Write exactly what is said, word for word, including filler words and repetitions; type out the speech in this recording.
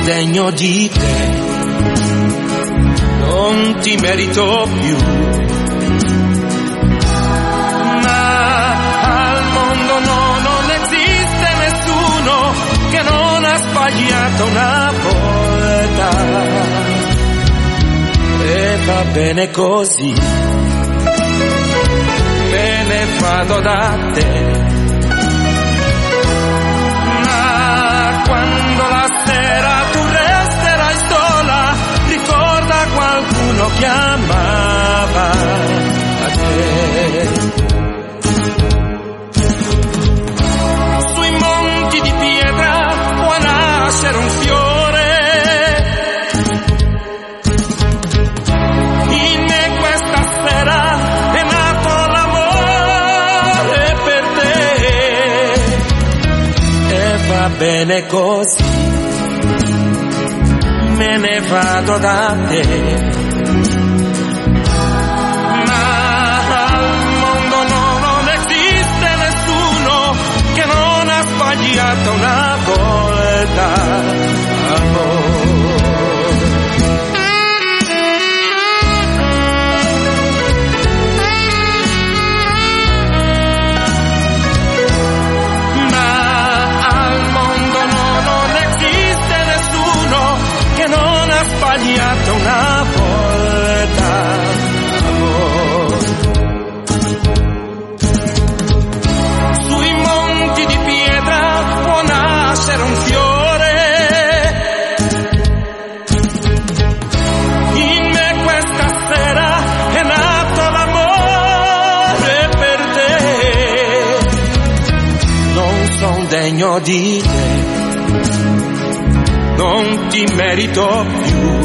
degno di te, non ti merito più. Ma al mondo no, non esiste nessuno che non ha sbagliato una volta, e va bene così, me ne vado da te. Ma quando la sera tu resterai sola, ricorda qualcuno chiamava a te. Sui monti di pietra può nascere un fiore, in me questa sera è nato l'amore per te, e va bene così, me ne vado da te. Ma al mondo no, non esiste nessuno che non ha sbagliato una volta, amore. Sbagliato una volta, amore. Sui monti di pietra può nascere un fiore, in me questa sera è nato l'amore per te, non son degno di te, non ti merito più.